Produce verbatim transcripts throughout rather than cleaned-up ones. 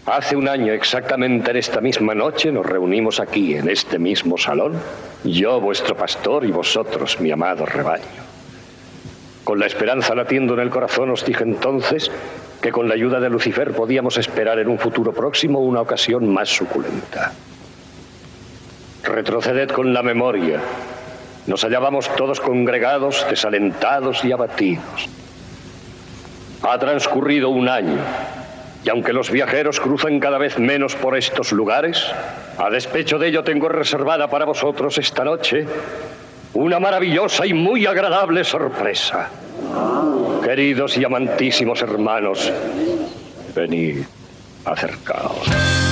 Hace un año exactamente en esta misma noche nos reunimos aquí, en este mismo salón, yo, vuestro pastor, y vosotros, mi amado rebaño. Con la esperanza latiendo en el corazón os dije entonces que con la ayuda de Lucifer podíamos esperar en un futuro próximo una ocasión más suculenta. Retroceded con la memoria. Nos hallábamos todos congregados, desalentados y abatidos. Ha transcurrido un año, y aunque los viajeros cruzan cada vez menos por estos lugares, a despecho de ello tengo reservada para vosotros esta noche una maravillosa y muy agradable sorpresa. Queridos y amantísimos hermanos, venid, acercaos.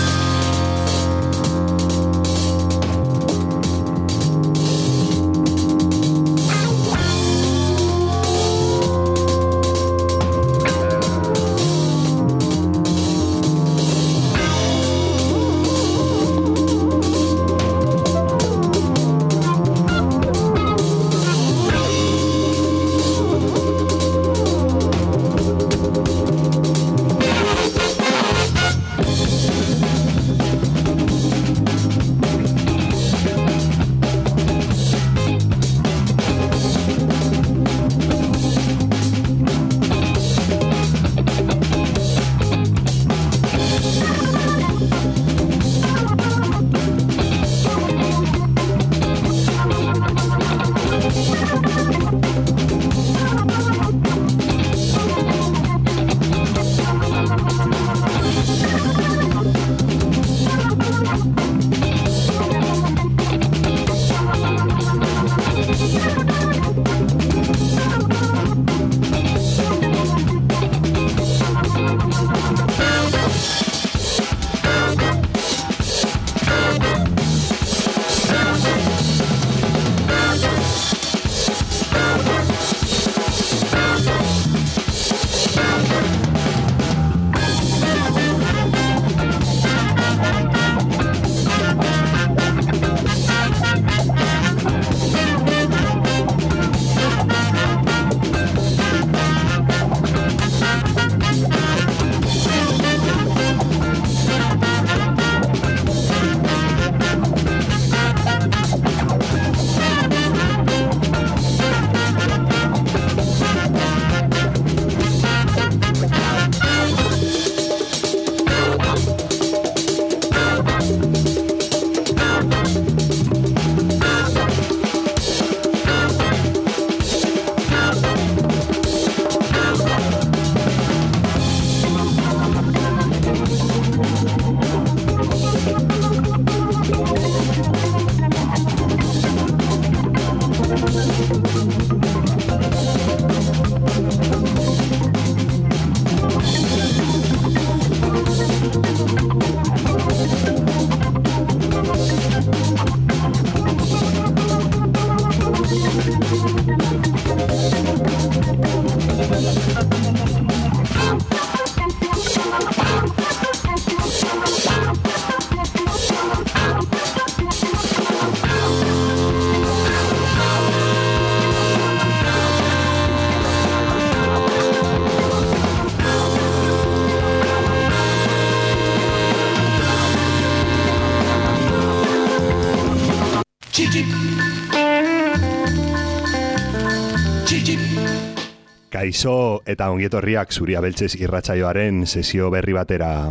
Kaixo eta ongietorriak Zuria Beltzez irratsaioaren sesio berri batera.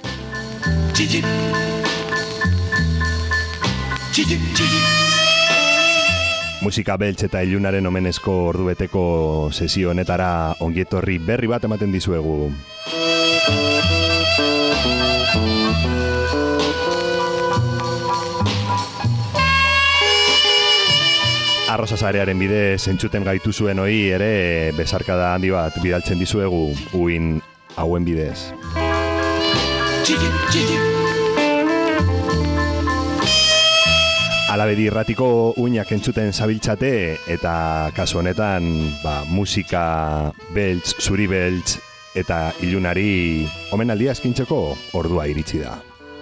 Musika beltz eta ilunaren omenezko ordubeteko sesio honetara ongietorri berri bat ematen dizuegu. Arrosasarearen bidez entzuten gaitu zuen hori ere besarkada handi bat bidaltzen dizuegu uin hauen bidez. Alabedi irratiko uinak entzuten zabiltzate eta kasu honetan ba, musika beltz, zuri beltz eta ilunari omenaldia eskintzeko ordua iritsi da.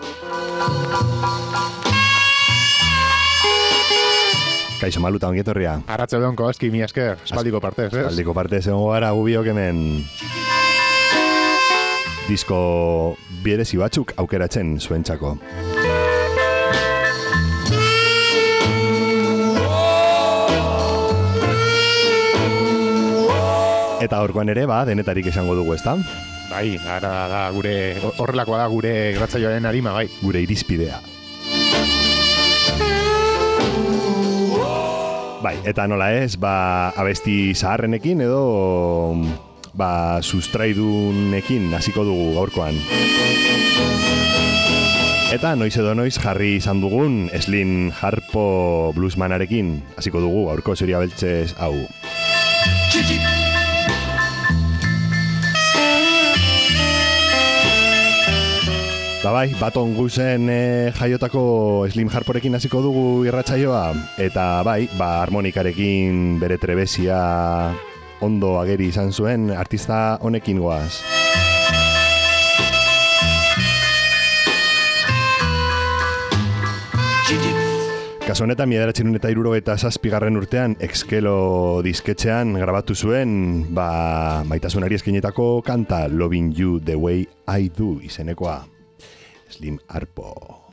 Kaixo Maluta, ongietorria. Arratsaldeon Kobaski, mi esker, espaldiko partez, ez? Espaldiko partez, egon gara gubiok hemen. disko berezi batzuk aukeratzen zuentzako. Eta horkoan ere, ba, denetarik esango dugu, ezta? Bai, ara da gure, horrelakoa da gure gratzaioaren arima, bai. Gure irizpidea. Bai, eta nola ez, ba, abesti zaharrenekin edo ba, sustraidunekin hasiko dugu gaurkoan. Eta noiz edo noiz jarri izan dugun Slim Harpo bluesmanarekin hasiko dugu gaurko Zuria Beltzez hau. Ba bai, Baton Gusen e, jaiotako Slim Harporekin hasiko dugu irratsaioa, eta bai, ba, harmonikarekin bere trebezia ondo ageri izan zuen artista honekin goaz. Kasu honetan, mila bederatziehun eta hirurogeita zazpigarren urtean Exkelo disketxean grabatu zuen ba, maitasunari eskinetako kanta Loving You the Way I Do izenekoa. Slim Harpo.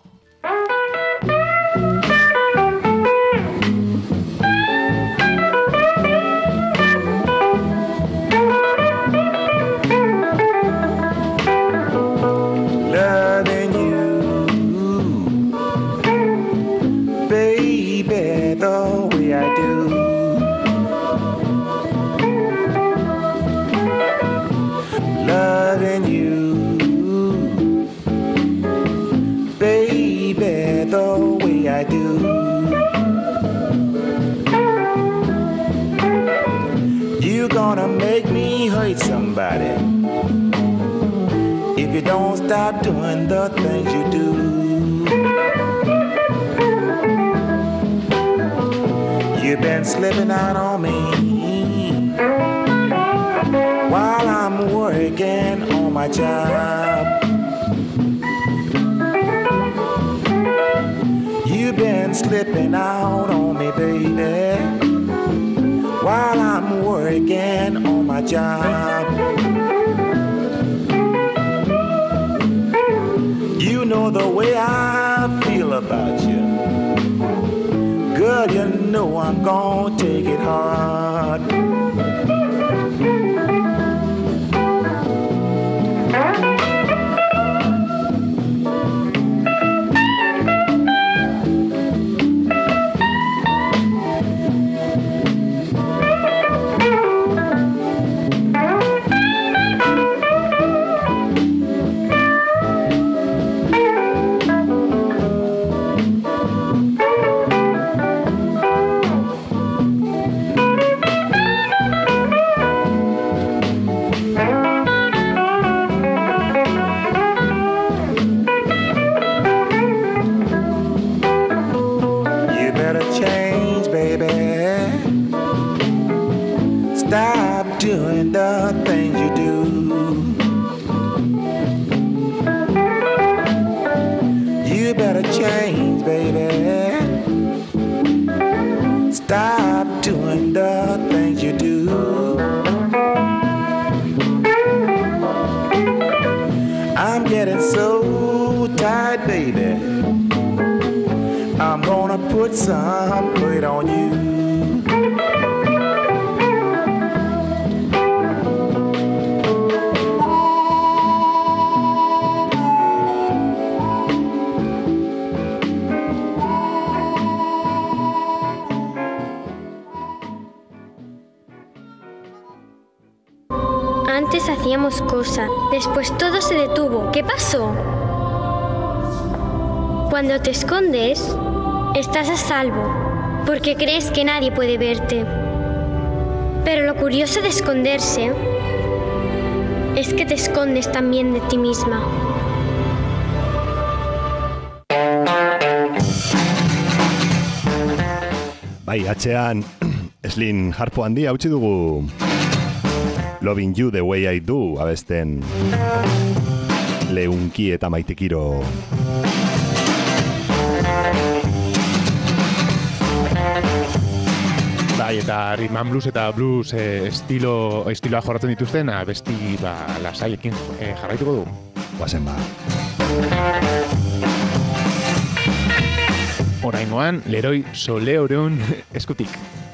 Loving you, baby, the way I do. Loving you, baby, the way I do. You gonna make me hurt somebody if you don't stop doing the things you do. You've been slipping out on me while I'm working on my job. You've been slipping out on me, baby, while I'm working on my job. You know the way I feel about you. Girl, you know I'm gonna take it hard. Some put on you. Antes hacíamos cosas, después todo se detuvo. ¿Qué pasó? Cuando te escondes, estás a salvo, porque crees que nadie puede verte. Pero lo curioso de esconderse es que te escondes también de ti misma. Bai, atxean Slim Harpo handia utzi dugu. Loving You the Way I Do abesten Leunki eta Maitekiro. Bai, eta rhythm and blues eta blues eh, estilo, estiloa jorratzen dituzten, abesti ba, lasaiekin eh, jarraituko du. Guazen ba. Oraingoan, Leroy Soleoren eskutik.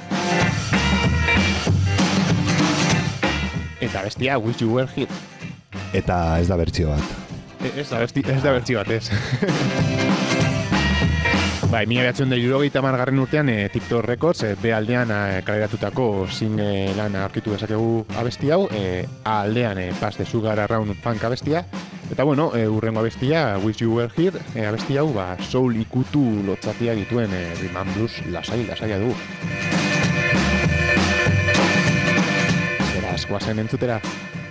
Eta bestia, Wish You Were Here. Eta ez da bertsio bat. E, ez da besti, ez da bertsio bat, ez. Bai, mila behatzen da hirurogeita hamargarren urtean e, TikTok Records e, B aldean e, kaleratutako singlean aurkitu dezakegu abesti hau, e, A aldean e, Pass the Sugar Around funk abestia, eta bueno, e, urrengo abestia Wish You Were Here, e, abesti hau ba, soul ikutu lotzatia dituen e, rhythm and blues lasai, lasaia du. Beraz, guazen entzutera.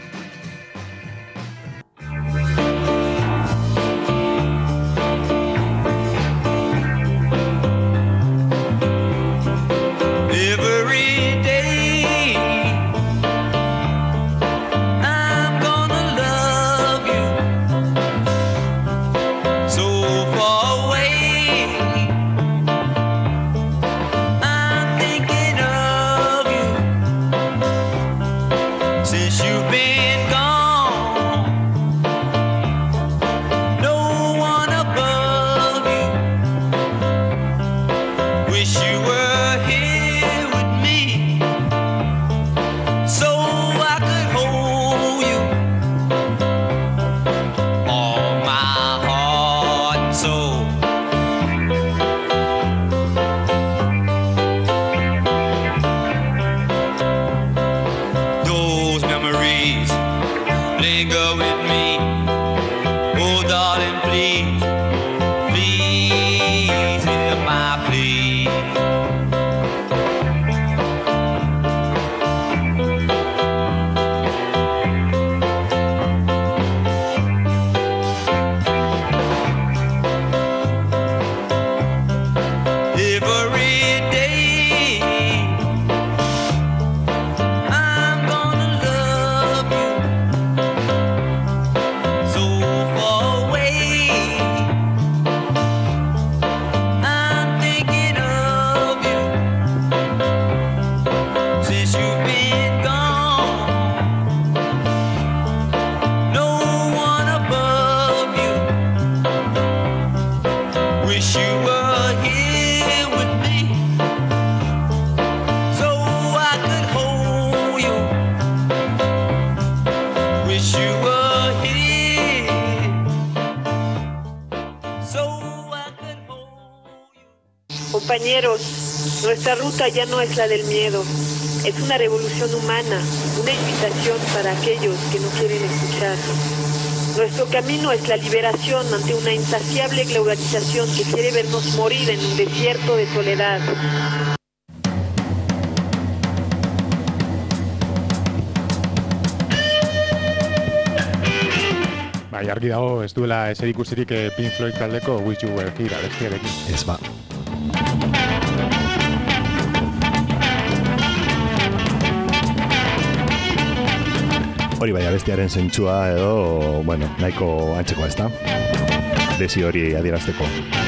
Compañeros, nuestra ruta ya no es la del miedo, es una revolución humana, una invitación para aquellos que no quieren escuchar. Nuestro camino es la liberación ante una insaciable globalización que quiere vernos morir en un desierto de soledad. Bai, argi dago, ez duela eser ikusirik Pink Floyd taldeko Wish You Were Here abestiarekin. Ez ba. Hori bai, abestiaren zentsua edo, bueno, nahiko antzekoa ez da. Desi hori adierazteko.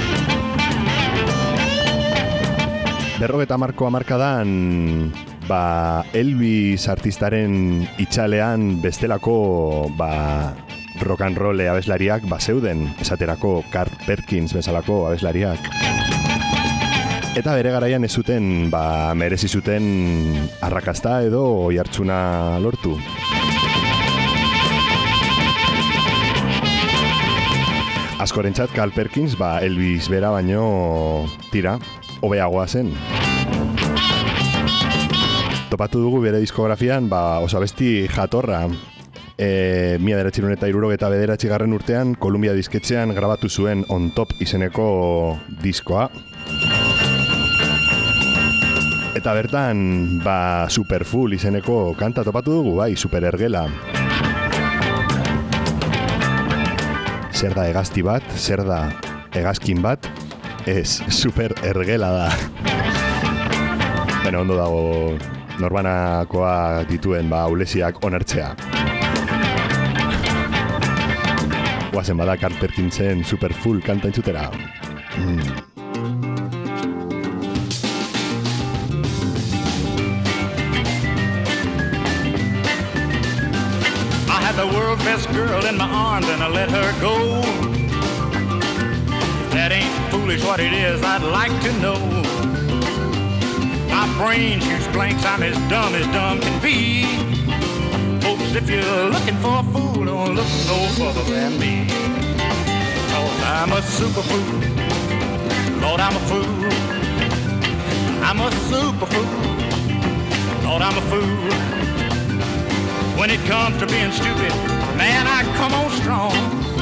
Berrogeta marko hamarkadan, ba, Elvis artistaren itxalean bestelako, ba, rock and roll abeslariak bazeuden, esaterako Carl Perkins bezalako abeslariak. Eta bere garaian ez zuten, ba, merezi zuten arrakasta edo oihartzuna lortu. Askorentzat Carl Perkins, ba, Elvis bera baino tira, hobeagoa zen. Topatu dugu bere diskografian, ba, oso abesti jatorra. E, mila bederatziehun eta hirurogeta bederatzigarren urtean, Columbia disketxean grabatu zuen On Top izeneko diskoa. Eta bertan, ba, Superfull izeneko kanta topatu dugu, bai, super ergela. Zer da hegazti bat, zer da hegazkin bat, ez, super ergela da. Bueno, ondo dago norbanakoa dituen, ba, ulesiak onartzea. Guazen bada Carl Perkinsen Superfull kanta entzutera. Mm. the world's best girl in my arms and I let her go. If that ain't foolish what it is, I'd like to know. My brain shoots blanks, I'm as dumb as dumb can be. Folks, if you're looking for a fool, don't look no further than me. Cause I'm a super fool. Lord, I'm a fool. I'm a super fool. Lord, I'm a fool. When it comes to being stupid, man, I come on strong.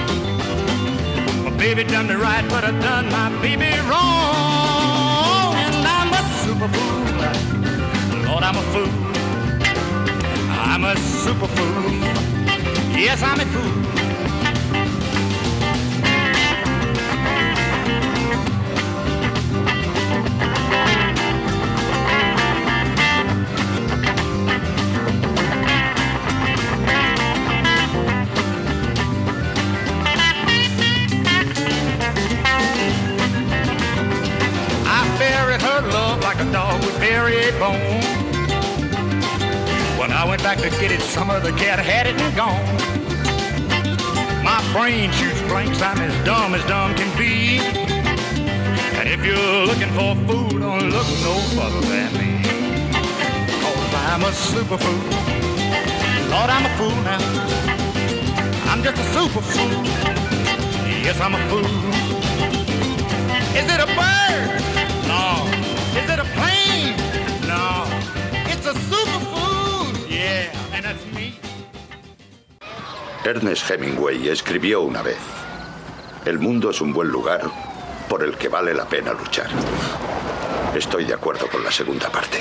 My baby done me right, but I done my baby wrong. And I'm a super fool. Lord, I'm a fool. I'm a super fool. Yes, I'm a fool. Like a dog would bury a bone. When I went back to get it, some other cat had it and gone. My brain shoots blanks, I'm as dumb as dumb can be. And if you're looking for a fool, don't look no further than me. Cause I'm a super fool. Lord, I'm a fool now. I'm just a super fool. Yes, I'm a fool. Is it a bird? No. Is it a plane? No. It's a superfood. Yeah, and that's me. Ernest Hemingway escribió una vez: el mundo es un buen lugar por el que vale la pena luchar. Estoy de acuerdo con la segunda parte.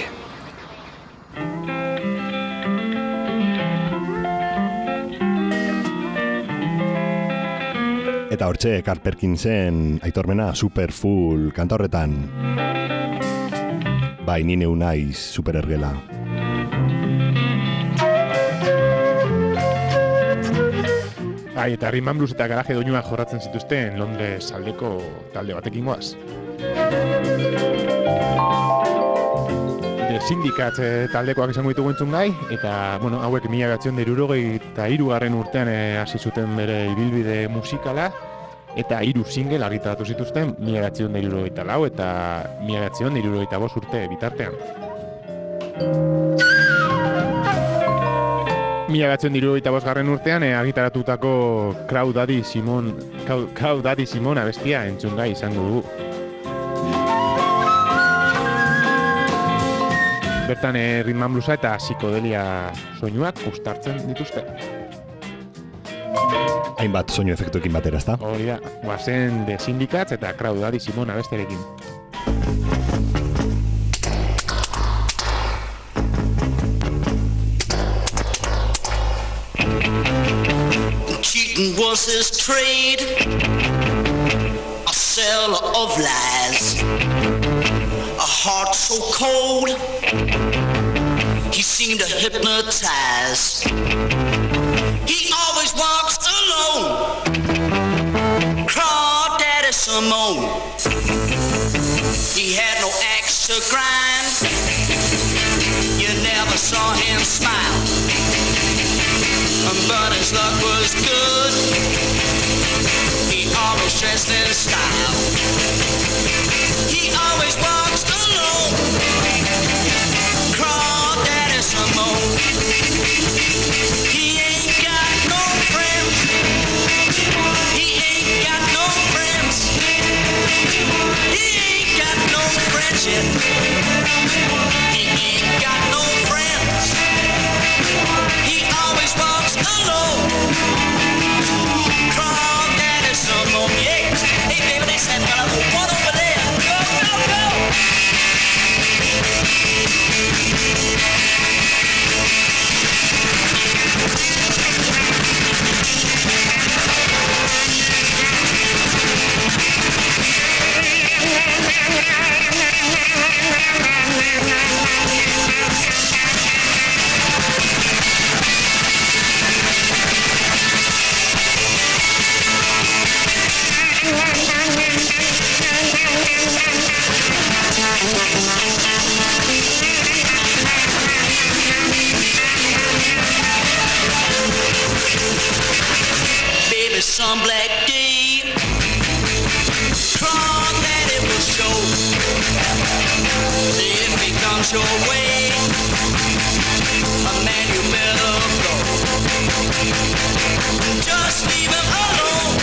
Eta hortxe, Carl Perkinsen aitormena Superfool kanta horretan. Bai, ni neu naiz superergela. Bai, eta Rhythm and Blues eta Garaje doinuak jorratzen zituzten Londres aldeko talde batekin goaz. The Syndicate taldekoak izango ditugu entzun gai, eta, bueno, hauek mila bederatziehun eta hirurogeita hirugarren urtean hasi zuten bere ibilbide musikala, eta hiru single argitaratu zituzten mila bederatziehun eta hirurogeita lau eta mila bederatziehun eta hirurogeita bost urte bitartean. Mila bederatziehun eta hirurogeita bostgarren urtean eh, argitaratutako Crow Daddy Simon, Crow Daddy Simon abestia entzun gai izango dugu. Bertan eh, Rhythm and Bluesa eta psikodelia soinuak uztartzen dituzte. Hainbat soinu efektuekin batera, ezta? Hori da, guazen The Syndicate eta Crow Daddy Simon abesterekin. Cheating was his trade, a seller of lies, a heart so cold, he seemed to hypnotize. He always walks alone, Crawdaddy Simone. He had no axe to grind, you never saw him smile. But his luck was good, he always dressed in style. He always walks alone, Crawdaddy Simone. He ain't got no friends, he ain't got no friends, he ain't got no friends yet. He ain't got no friends, he always walks alone, Crawdaddy Simone. Yeah, hey baby, that's that fella, one over there. Go, go, go. some black day. Crawdaddy will show. If he comes your way, a man you better go. Just leave him alone.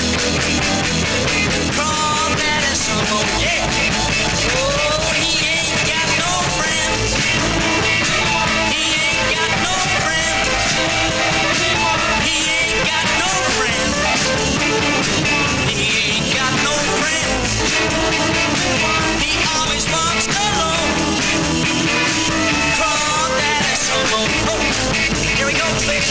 Crawdaddy some more, yeah. Oh, he ain't got no friends. He ain't got no friends. He ain't got no friends. He ain't got no friends. He always walks alone. Crawdaddy some more. Oh, here we go, baby.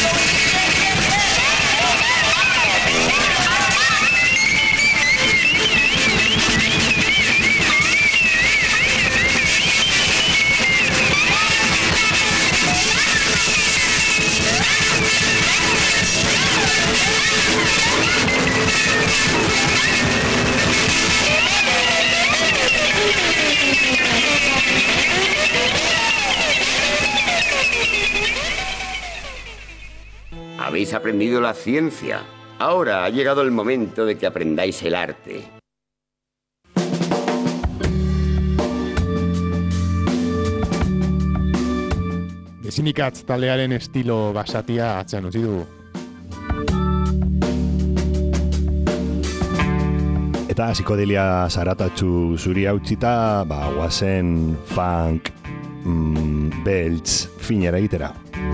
Habéis aprendido la ciencia. Ahora ha llegado el momento de que aprendáis el arte. Desinikatz taldearen estilo basatia atzean utzi du. Eta psikodelia zaratatsu zuri hautzita, ba, guazen funk, mm, beltz, finera egitera.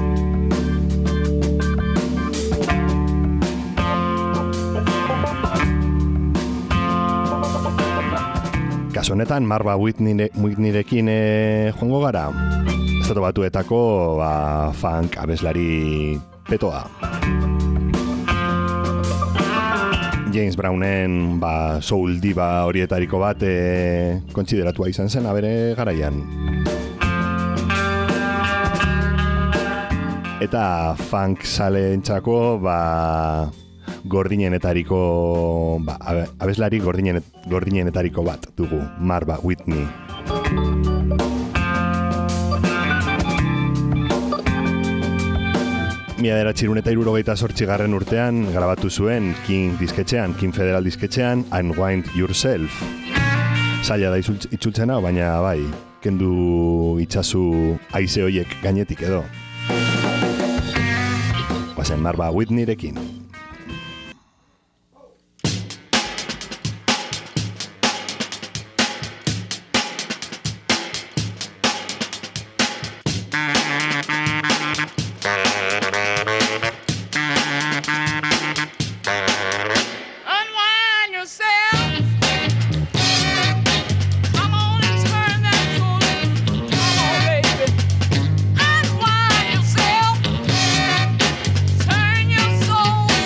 Kasu honetan, Marva Whitney, Whitneyrekin eh, joango gara. Estatu Batuetako ba, funk abeslari petoa. James Brownen ba, soul diva horietariko bat e, kontsideratua izan zen abere garaian. Eta funk saleentzako ba, gordinenetariko ba, abeslari gordinen, gordinenetariko bat dugu, Marva Whitney. Mila bederatziehun eta hirurogeita zortzigarren urtean grabatu zuen King disketxean, King Federal disketxean, Unwind Yourself. Zaila da itzultzen hau, baina bai, kendu itzazu haize hoiek gainetik edo. Guazen Marva Whitneyrekin. Soul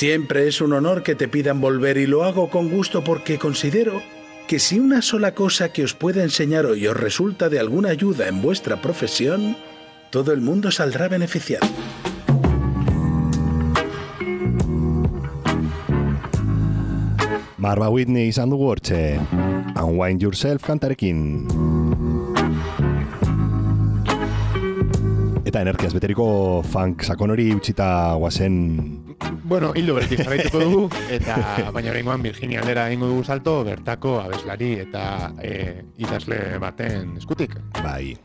Siempre es un honor que te pidan volver y lo hago con gusto porque considero que si una sola cosa que os pueda enseñar hoy os resulta de alguna ayuda en vuestra profesión, todo el mundo saldrá beneficiado. Marva Whitney izan dugu hortxe, Unwind Yourself kantarekin. Eta energiaz beteriko funk sakon hori utxita guazen... Bueno, hildo beretik jarraituko dugu, eta baina oraingoan Virginia aldera egingo dugu salto, bertako abeslari eta e, idazle baten eskutik. Bai.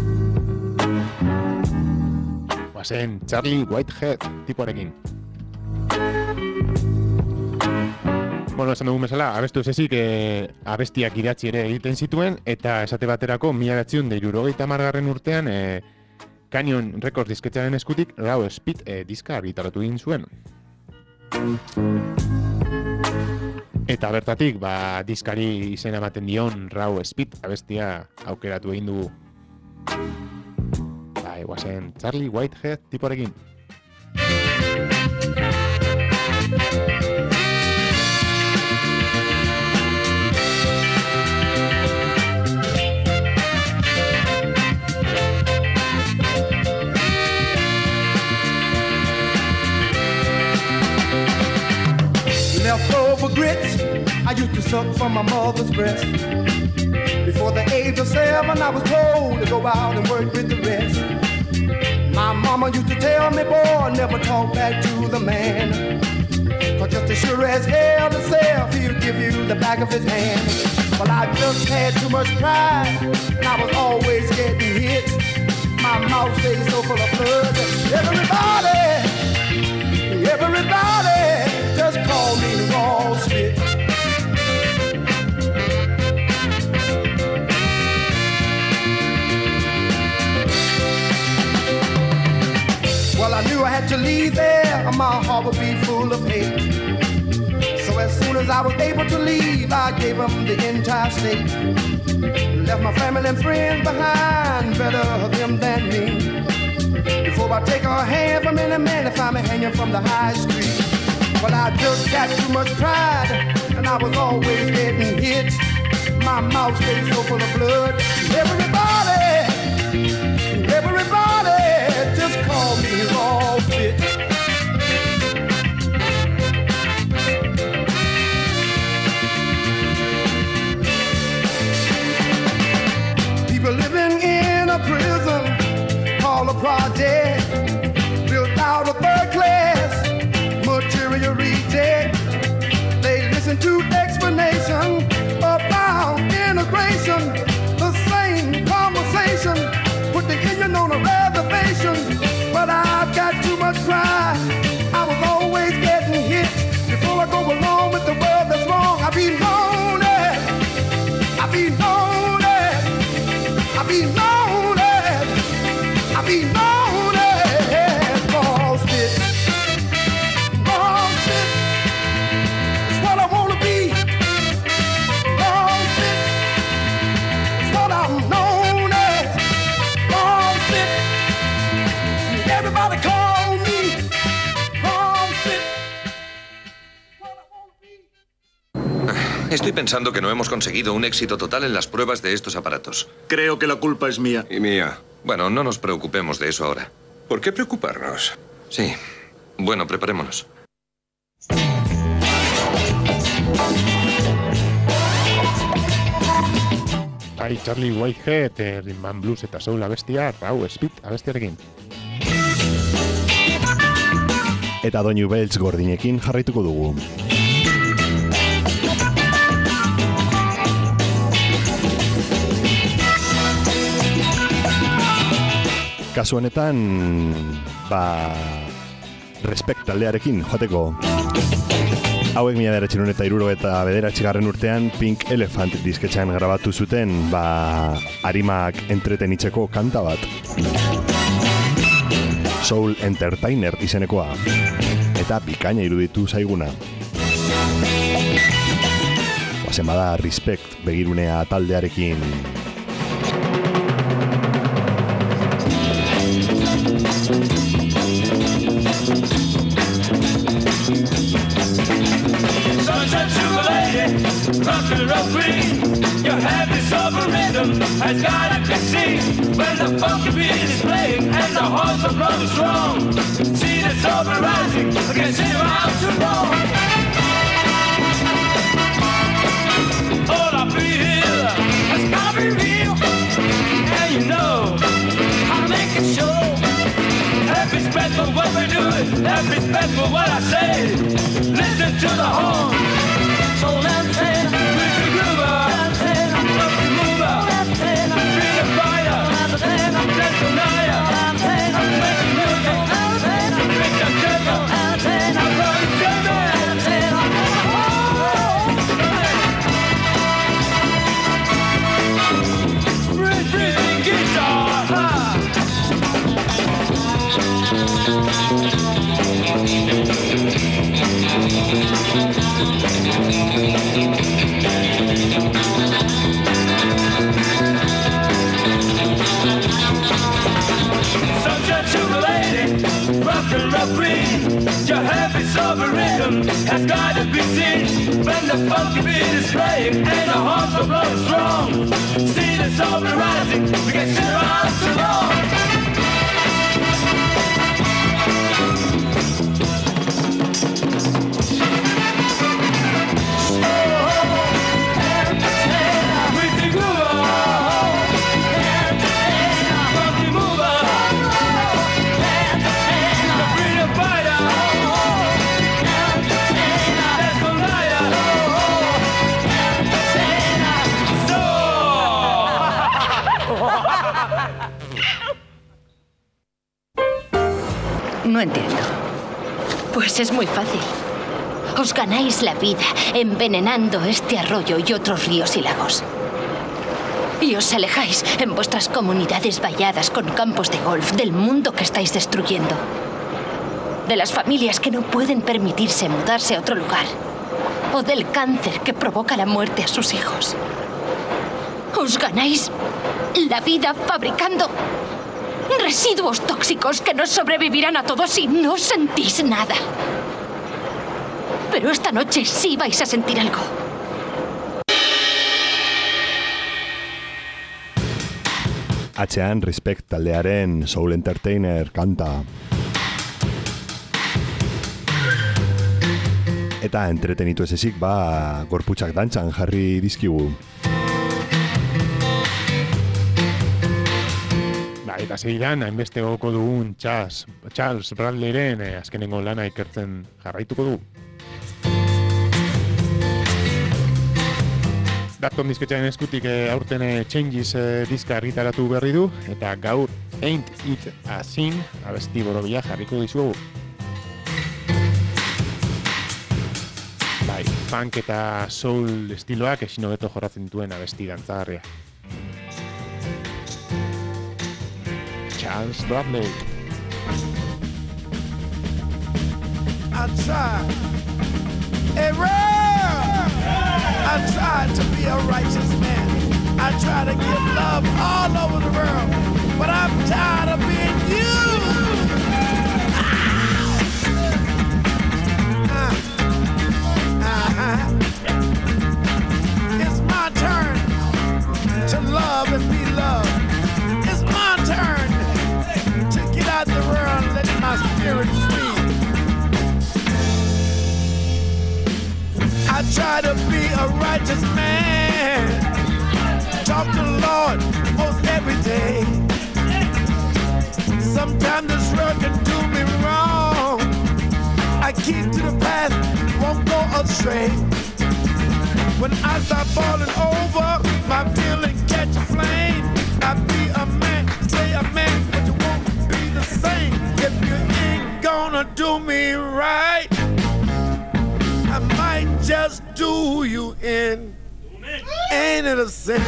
Guazen Charlie Whitehead tipoarekin. Bueno, esan dugun bezala, abestu ez ezik e, abestiak idatzi ere egiten zituen, eta esate baterako mila bederatziehun eta hirurogeita hamargarren urtean e, Canyon Records disketxaren eskutik Raw Speed e, diska argitaratu egin zuen. Eta bertatik, ba, diskari izena ematen dion Raw Speed abestia aukeratu egin dugu. Ba, eguazen Charlie Whitehead tipoarekin. Leftover grits I used to suck from my mother's breast. Before the age of seven I was told to go out and work with the rest. My mama used to tell me, boy, never talk back to the man, cause just as sure as hell himself he'll give you the back of his hand. Well, I just had too much pride and I was always getting hit. My mouth stays so full of blood. Everybody, everybody just call me Raw Spit. Well, I knew I had to leave there, or my heart would be full of hate. So as soon as I was able to leave, I gave them the entire state. Left my family and friends behind, better them than me. Before I take a hand from any man to find me hanging from the high street. Well, I just got too much pride, and I was always getting hit. My mouth stayed so full of blood. Everybody, everybody, just call me Raw Spit. People living in a prison called a project, built out of third class material reject. They listen to explanation about integration, the same conversation, put the Indian on a reservation. But I've got too much pride, I was always getting hit. Before I go along with the world that's wrong, I be lonely, I be lonely, I be lonely, I be lonely. Raw Spit, Raw Spit, it's what I wanna be. Raw Spit, it's what I'm known as. Raw Spit, everybody call me Raw Spit. Estoy pensando que no hemos conseguido un éxito total en las pruebas de estos aparatos. Creo que la culpa es mía. Y mía. Bueno, no nos preocupemos de eso ahora. ¿Por qué preocuparnos? Sí. Bueno, preparémonos. Bai, Charlie Whitehead, eh, Rhythm and Blues eta Soul abestia, Raw Speed abestiarekin. Eta doinu beltz gordinekin jarraituko dugu. Kasu honetan, ba, Respect taldearekin joateko. Hauek mila bederatziehun eta hiruro eta bederatzigarren urtean Pink Elephant disketxean grabatu zuten, ba, arimak entretenitzeko kanta bat. Soul Entertainer izenekoa. Eta bikaina iruditu zaiguna. Oazen bada Respect begirunea taldearekin. has gotta be seen when the funky beat is playing and the hearts are blowing strong. See the sun rising, I can't see around too long. All I feel has gotta be real, and you know how to make it show. Have respect for what we do, have respect for what I say. Listen to the horn. So let's say, with the groover, up the mover, be the fighter, let's deny it, make the music, make the devil, I'm gonna tell you. Breathing guitar, sunshine jubilating, rock and roll green. Your happy sober rhythm has got to be seen when the funky beat is playing and the hearts are blowing strong. See the sun rising, we can sit around too long. No entiendo. Pues es muy fácil. Os ganáis la vida envenenando este arroyo y otros ríos y lagos. Y os alejáis en vuestras comunidades valladas con campos de golf del mundo que estáis destruyendo. De las familias que no pueden permitirse mudarse a otro lugar. O del cáncer que provoca la muerte a sus hijos. Os ganáis la vida fabricando residuos tóxicos que no sobrevivirán a todos si no sentís nada. Pero esta noche sí vais a sentir algo. Atzean Respect taldearen Soul Entertainer kanta. Eta entretenitu ez ezik, ba, gorputxak dantzan jarri dizkigu. Eta segidan, hainbeste goko dugun Charles, Charles Bradleyren eh, azkenengo lana ikertzen jarraituko du. Dapton disketxaren eskutik eh, aurten eh, Changes eh, diska argitaratu berri du, eta gaur Ain't It a Sin abesti borobila jarriko dizugu. Bai, funk eta soul estiloak ezin hobeto jorratzen dituen abesti dantzagarria. Charles Bradley. I tried, hey, I tried to be a righteous man. I try to give love all over the world, but I'm tired of being used. Ah. Uh-huh. It's my turn to love and be loved. It's my turn to get out the world and let my spirit free. I try to be a righteous man, talk to the Lord most every day. Sometimes this world can do me wrong. I keep to the path, won't go astray. When I start falling over, my feeling catch a flame. I be a man, stay a man, but you won't be the same. If you ain't gonna do me right, I might just do you in. Ain't it a sin?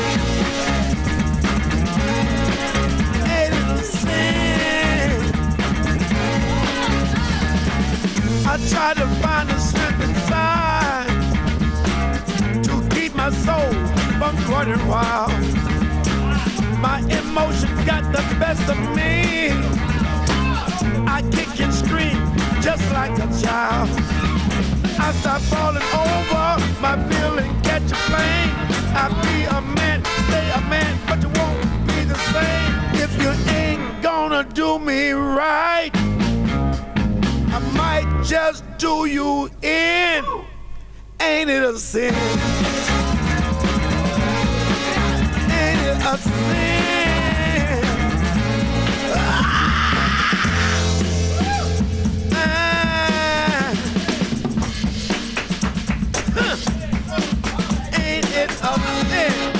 Ain't it a sin? I try to find the strength inside to keep my soul from running wild. My emotion got the best of me. I kick and scream just like a child. I start falling over, my feeling catch a flame. I be a man, stay a man, but you won't same if you ain't gonna do me right. I might just do you in. Ain't it a sin? Ain't it a sin? Ah! Ah! Huh. Ain't it a sin?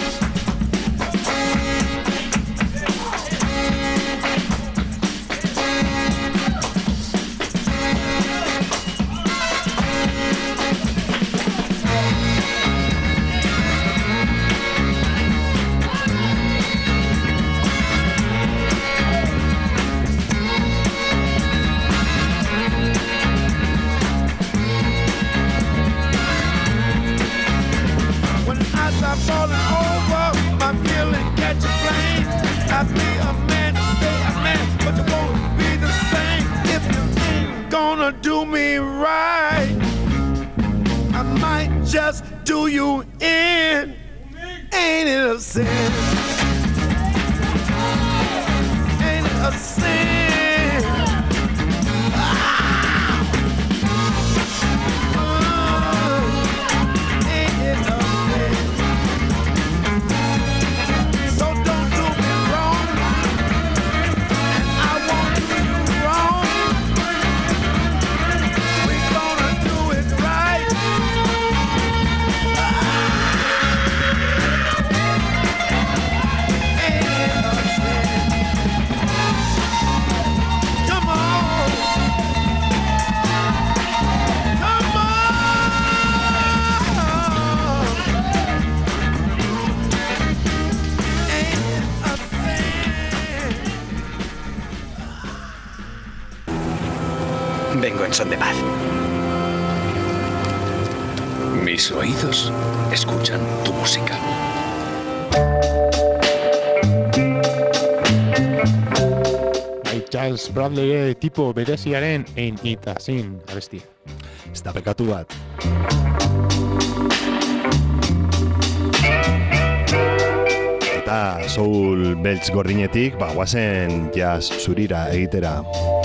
I'm falling over, my feeling catch a flame. I be a man, stay a man, but you won't be the same if you ain't gonna do me right. I might just do you in. Ain't it a sin? Ain't it a sin? Ah! Uh, ain't it a Vengo en son de paz. Mis oídos escuchan tu música. Bai, Charles Bradley tipo bereziaren Ain't It a Sin abestia. Ez da pekatu bat. Eta soul beltz gordinetik, ba, guazen jazz zurira egitera.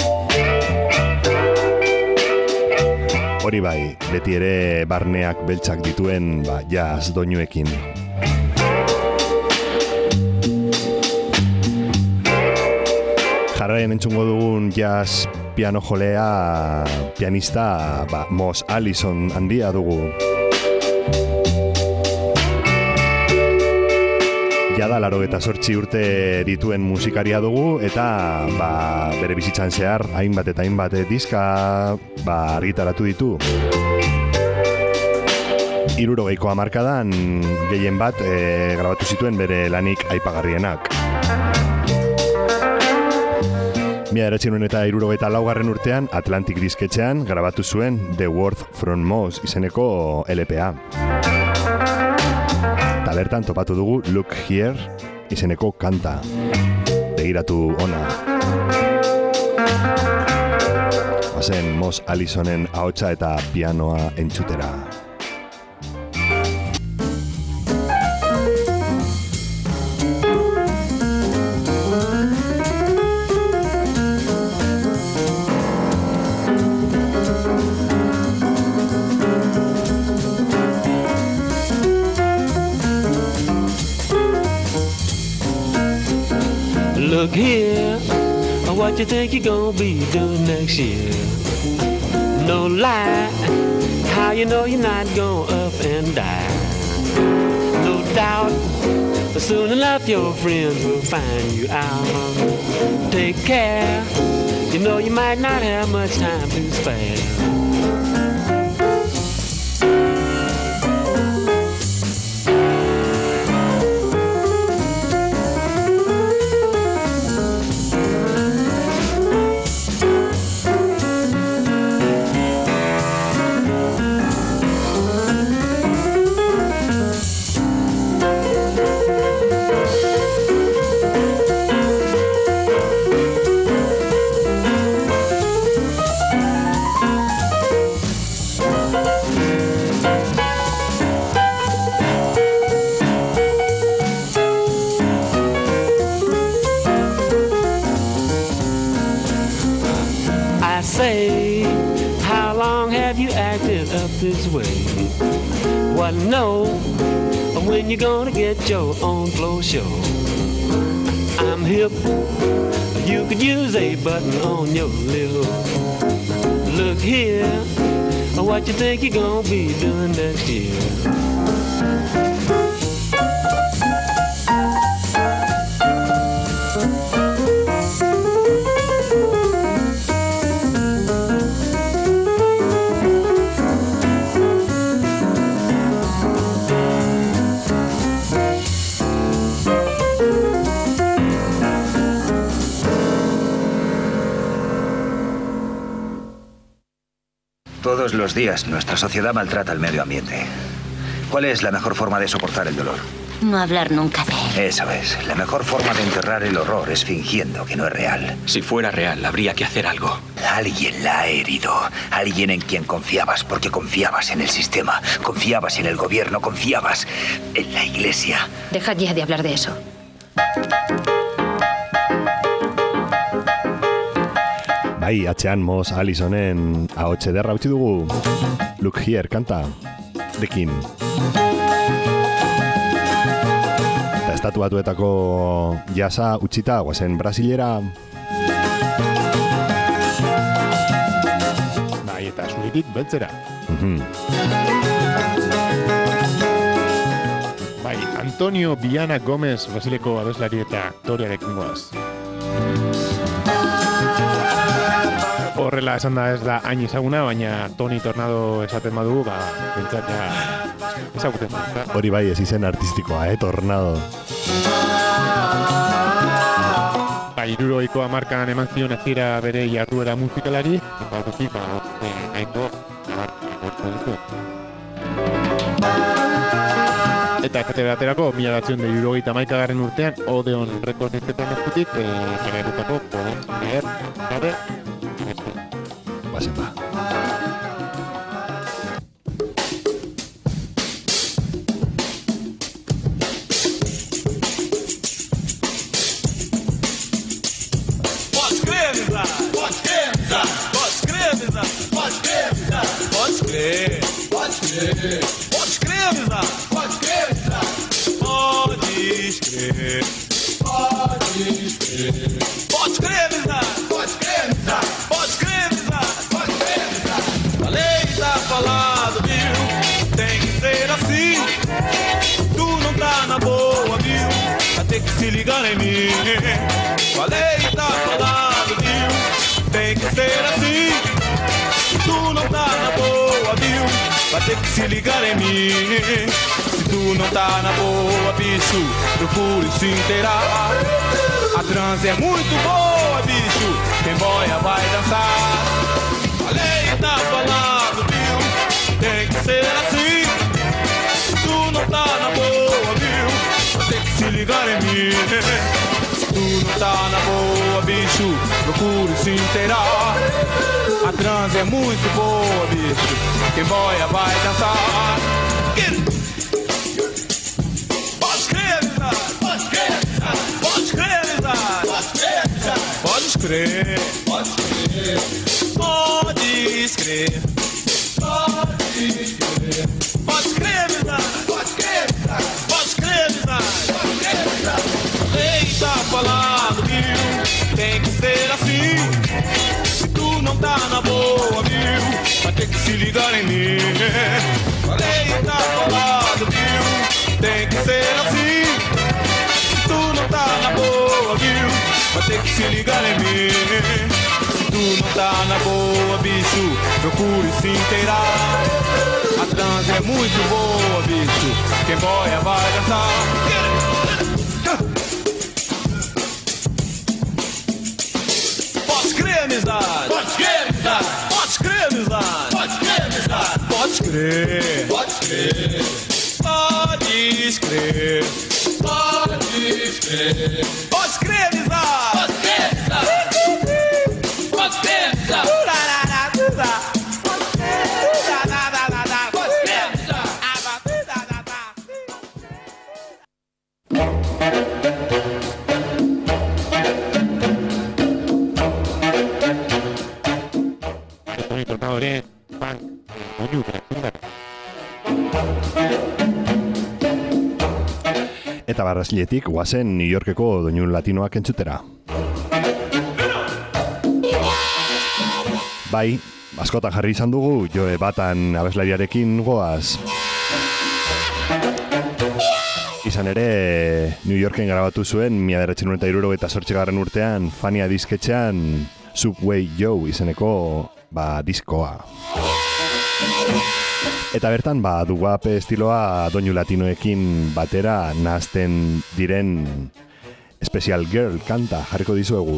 Hori bai, beti ere barneak beltzak dituen ba, jazz doinuekin. Jarraian entzungo dugun jazz piano jolea pianista ba, Moss Allison handia dugu. Jada laurogeita zortzi urte dituen musikaria dugu eta ba, bere bizitzan zehar hainbat eta hainbat diska ba, argitaratu ditu. Hirurogeiko hamarkadan gehien bat e, grabatu zituen bere lanik aipagarrienak. Mila bederatziehun eta hirurogeita laugarren urtean Atlantic disketxean grabatu zuen The Word from Moss izeneko L P A. Bertan topatu dugu Look Here izeneko kanta. Begiratu ona. Bazen Moss Allisonen ahotsa eta pianoa entzutera. Look here, what you think you're gonna be doing next year? No lie, how you know you're not going up and die? No doubt, soon enough your friends will find you out. Take care, you know you might not have much time to spare. have you acted up this way? Well, no, when you gonna get your own floor show? I'm hip, you could use a button on your lip. Look here, what you think you're gonna be doing next year? Todos los días nuestra sociedad maltrata el medio ambiente. ¿Cuál es la mejor forma de soportar el dolor? No hablar nunca de él. Eso es. La mejor forma de enterrar el horror es fingiendo que no es real. Si fuera real, habría que hacer algo. Alguien la ha herido. Alguien en quien confiabas, porque confiabas en el sistema, confiabas en el gobierno, confiabas en la iglesia. Dejad ya de hablar de eso. Bai, atxean Moss Allisonen ahotxe derra utzi dugu. Look Here kanta dekin. Eta estatu batuetako jasa utzita guazen Brasilera. Bai, eta zuritik beltzera. Mhm. Bai, Antonio Viana Gomez Brasileko abeslari eta aktorearekin goaz. Horrela esan da ez da hain ezaguna, baina Tony Tornado esaten badu, ba, bentsat ja ezaguten. Hori bai, ez izen artistikoa, eh, Tornado. Ba, hirurogeiko hamarkadan eman zion hasiera bere jarduera musikalari, eta horretik, ba, nahiko, eta efete baterako, mila batzen de hirurogeita hamaikagarren urtean, Odeon Records izketan eskutik, jarrerutako, podem, leher, gabe, Pasen ba. Pode crer, Mizar! Pode crer, Mizar! Pode crer, Mizar! Pode crer, Mizar! Pode crer! Pode crer! Pode crer, Mizar! Pode crer, Mizar! Podes crer! Podes crer! Pode crer, Mizar! Pode crer, Mizar! Pode crer, Mizar! Pode crer, Mizar! A lei tá falado, viu? Tem que ser assim. Tu não tá na boa, viu? Vai ter que se ligar em mim. A lei tá falado, viu? Tem que ser assim. Tu não tá na boa, viu? Vai ter que se ligar em mim. Se tu não tá na boa, bicho, procure se inteirar. A transe é muito boa, bicho, quem boia vai dançar. A lei tá falando, viu? Tem que ser assim. Se tu não tá na boa, viu? Vai ter que se ligar em mim. Se tu não tá na boa, bicho, procure se inteirar. A transe é muito boa, bicho, quem boia vai dançar. Pode crer, pode crer, pode crer, pode crer, pode crer, pode crer, pode crer, pode crer, pode crer, pode crer, pode crer. Lei tá falando, viu? Tem que ser assim. Se tu não tá na boa, viu? Vai ter que se ligar em mim. Lei tá falando, viu? Tem que ser assim. Se tu não tá na boa, viu? Vai ter que se ligar em mim. Se tu não tá na boa, bicho, procure se inteirar. A transe é muito boa, bicho, quem boia vai dançar. Pode crer, amizade. Pode crer, amizade. Pode crer, amizade. Pode crer, amizade. Pode crer. Pode crer. Pode crer. Pode crer. Pode crer, amizade. Pode crer, amizade. Pode crer, amizade. Tony Tornado ere Funk, doinu berezindar. Eta barraziletik guazen New Yorkeko doinu latinoak entzutera. Bai, askotan jarri izan dugu, Joe Batan abeslariarekin goaz. Izan ere, New Yorken grabatu zuen, mila bederatziehun eta hirurogeita zortzigarren urtean, Fania disketxean, Subway Joe izeneko, ba, diskoa. Eta bertan, ba, doo-wop estiloa doinu latinoekin batera nahazten diren Special Girl kanta jarriko dizuegu.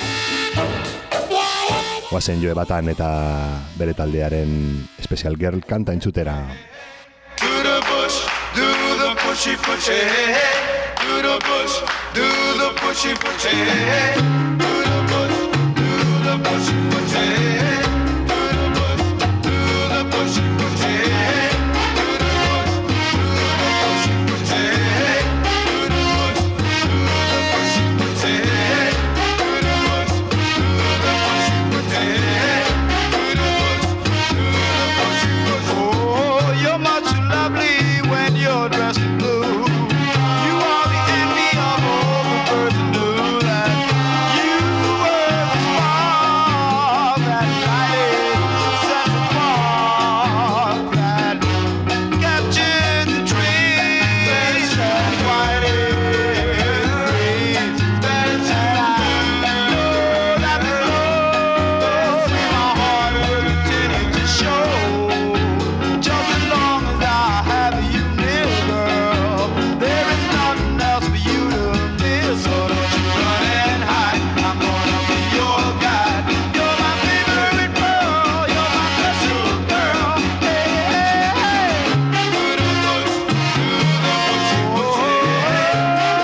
Guazen Joe Batan eta bere taldearen Special Girl kanta entzutera. To the bush, do the pushy pushy, hey. To the bush, do the pushy pushy, hey. To the bush, do the pushy pushy, hey. To the bush, do the pushy pushy, hey. To the bush, do the pushy pushy, hey. To the bush, do the pushy pushy, hey. To the bush, do the pushy pushy, hey. To the bush, do the pushy pushy. Oh, you're much too lovely when you're dressed in blue. You are the envy of all the birds and knew that you were the spark that lighted Central Park, that captured the dreams and quieted the breeze. And I know that the love in my heart will continue to show, just as long as I have you near, girl. There is nothing else for you to miss, so don't you run and hide. I'm gonna be your guide. You're my favorite girl. You're my special girl. Hey, hey, hey. To the bush, to the bushy, bushy, hey.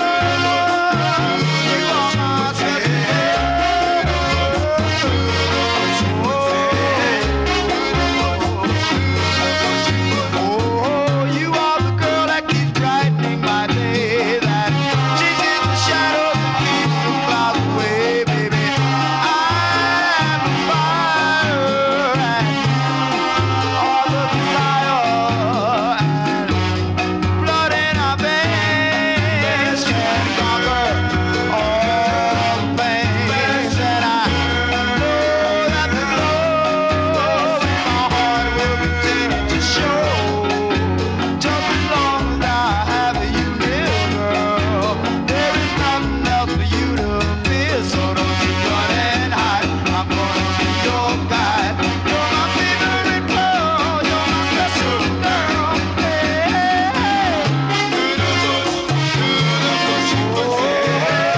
You are my special girl. To the bushy, bushy, hey. Oh, you are the girl that keeps brightening my day, that chases the shadows and keeps the clouds away, baby. I am the fire and you are the desire, and blood in our veins can conquer all the pains, and I know that the love in my heart will continue to show, just as long as I have you near, girl. There is nothing else for you to miss, so don't you run and hide. I'm gonna be your guide. You're my favorite girl. You're my special girl. Hey, hey, hey. To the bush, to the bushy, bushy, hey.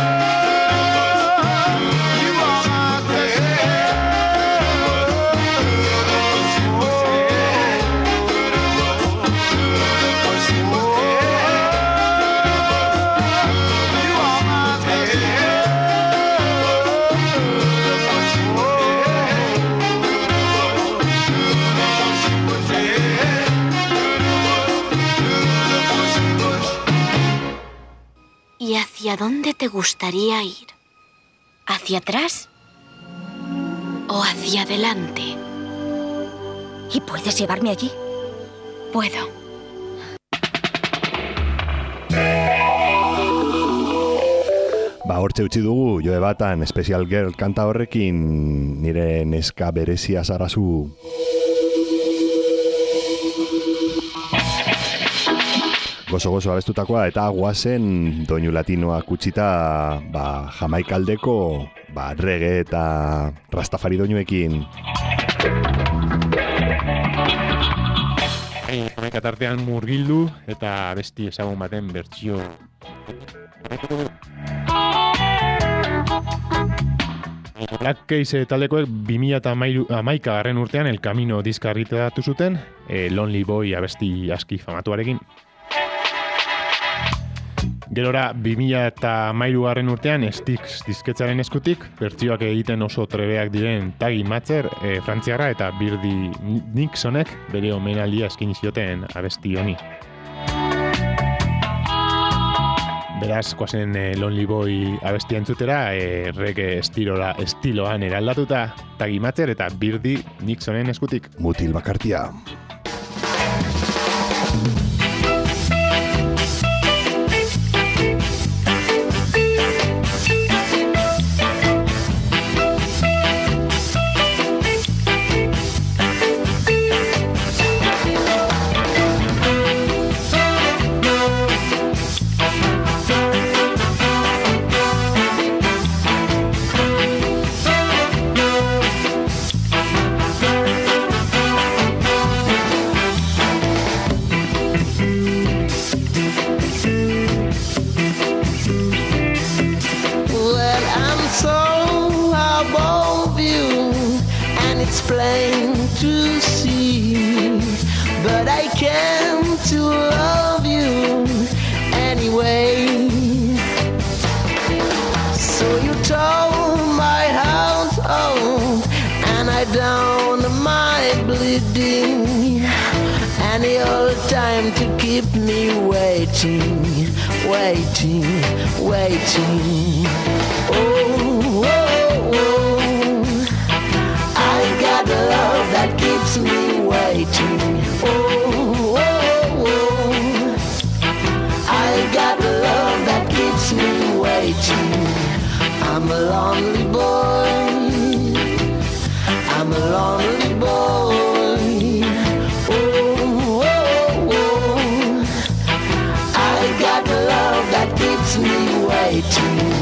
You are my special girl. To the bushy, bushy, hey. To the bush, to the bushy, bushy, hey. You are my special girl. To the bushy, bushy, hey. To the bush, to the bushy, bushy, hey. To the bush, to the bushy, bushy. ¿Y hacia dónde te gustaría ir? ¿Hacia atrás o hacia adelante? ¿Y puedes llevarme allí? Puedo. Ba, hortxe utzi dugu, Joe Batan Special Girl kanta horrekin nire neska berezia zarazu. Gozo-gozo abestutakoa eta guazen doinu latinoak utzita ba, Jamaikaldeko ba, reggae eta rastafari doinuekin. Jamaika tartean murgildu eta besti ezagun baten bertsio. Black Keys taldekoek bi mila hamaika garren urtean El Camino diska argitaratu zuten, e, Lonely Boy abesti aski famatuarekin. Gerora, bi mila hamairu garren urtean Styx disketzaren eskutik, bertsioak egiten oso trebeak diren Tagi Matzer, e, frantziarra eta Birdie Nixonek bere omenaldia eskaini zioten abesti honi. Beraz, koazen eh, Lonely Boy abestia entzutera, eh, reggae estiloa, estiloan eraldatuta, Tagi Matzer eta Birdie Nixonen eskutik. Mutil bakartia. Plain to see, but I came to love you anyway. So you told my heart, oh, and I down my bleeding, any old time to keep me waiting, waiting, waiting. Oh, oh, oh. The love that keeps me waiting. Oh, oh, oh. I got the love that keeps me waiting. I'm a lonely boy. I'm a lonely boy. Oh, oh, oh. I got the love that keeps me waiting.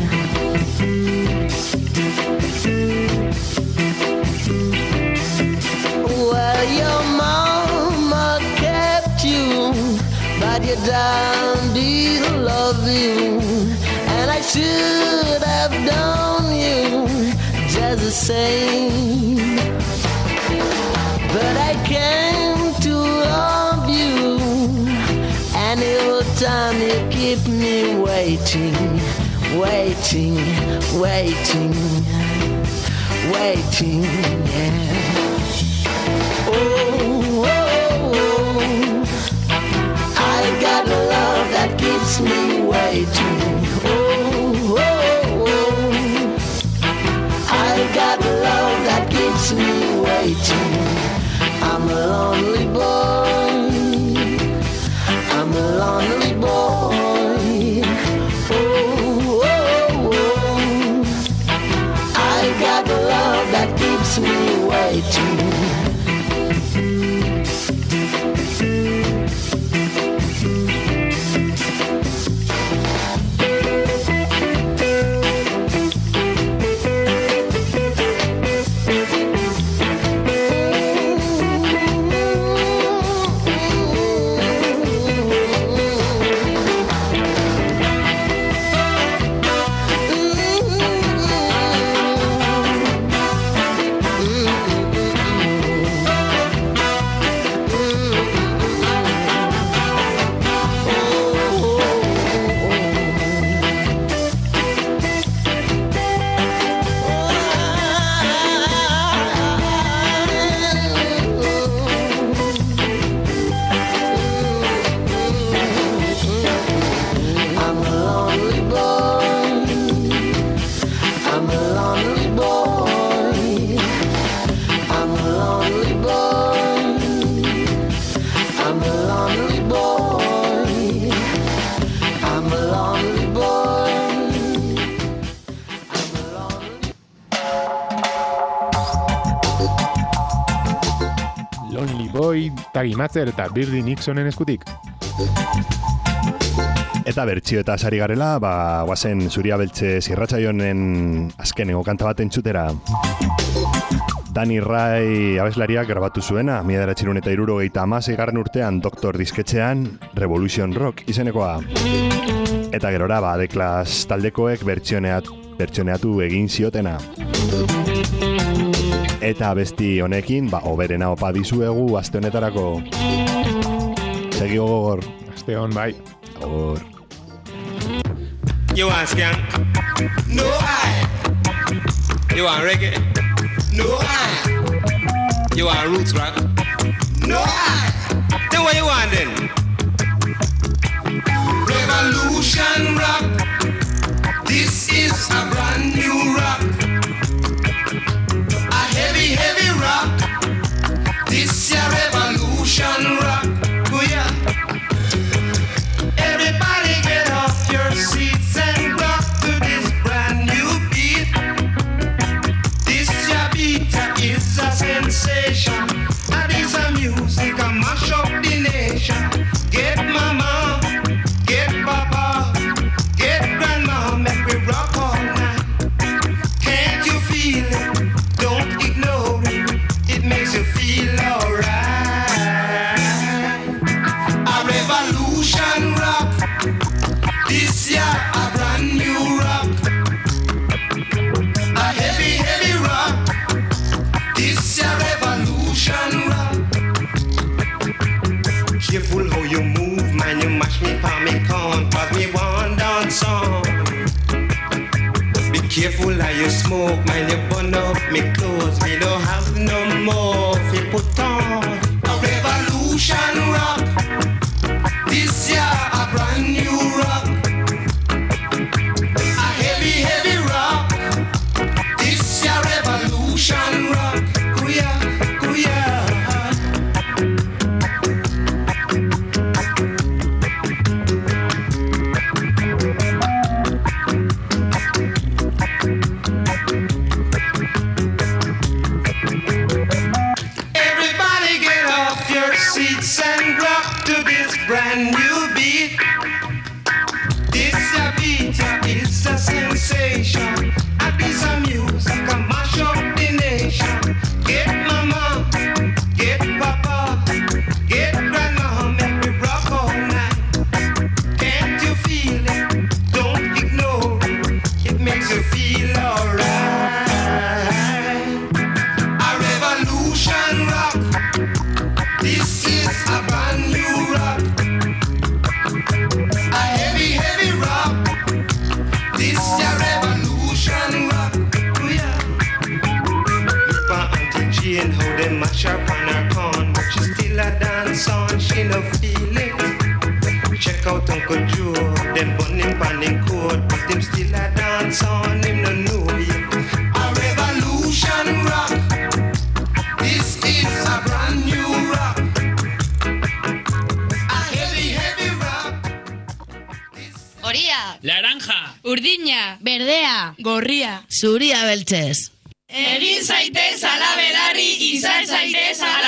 Your mama kept you, but your daddy loved you, and I should have done you just the same. But I came to love you, and every time you keep me waiting, waiting, waiting, waiting, yeah. Oh, oh, oh. I got love that keeps me waiting. Oh, oh, oh. I got love that keeps me waiting. I'm a lonely boy. I'm a lonely boy. Oh, oh, oh. I got love that keeps me waiting. Tagi Matzer eta Birdie Nixonen eskutik. Eta bertsio eta sari garela, ba, guazen Zuria Beltze irratsaionen azkenengo kanta bat entzutera. Danny Ray abeslariak grabatu zuena, mila bederatziehun eta hirurogeita hamaseigarren urtean Doktor disketxean Revolution Rock izenekoa. Eta gerora, ba, The Clash taldekoek bertsioneat, bertsioneatu egin ziotena. Eta besti honekin, ba, oberena opa dizuegu aste honetarako. Segi gogor. Aste hon, bai. Gogor. You want skank? No I. You want reggae? No I. You want roots rock? No I. Then what you want then? Play revolution rock. This is a brand new rock. A heavy, heavy rock. This is a revolution rock. Oh yeah. Everybody get off your seats and rock to this brand new beat. This ya beat is a sensation. And it's a music a mash up the nation. Get mama, get papa, get grandma, make we rock all night. Can't you feel it? Don't ignore it. It makes you feel alright. A revolution rock. This year a brand new rock. A heavy, heavy rock. This year revolution rock. Careful how you move, man, you mash me pa me con, cause me want dance on. Be careful how you smoke, man, you burn up me clothes. Me don't have no more fi put on. A revolution rock. This year a brand new rock. A heavy, heavy rock. This year revolution rock. Kuya, kuya. Everybody get off your seats and rock to this brand new beat. This a beat is a sensation. A piece of music a mash up the nation. Get mama, get papa, get grandma, make me rock all night. Can't you feel it? Don't ignore it. It makes you feel alright. A revolution rock. This is a brand new rock. A heavy, heavy rock. This is a revolution rock. Oh yeah. Look at Auntie Jane, how they mash up on her corn, but she still a dance on. She no feel it. Check out Uncle Joe, them bun him pan him coat, but him still a dance on. Him no know it. A revolution rock. This is a brand new rock. A heavy, heavy rock. Horia, Laranja, urdina, berdea, gorria, zuria beltzez. Egin zaitez ala belarri, izan zaitez ala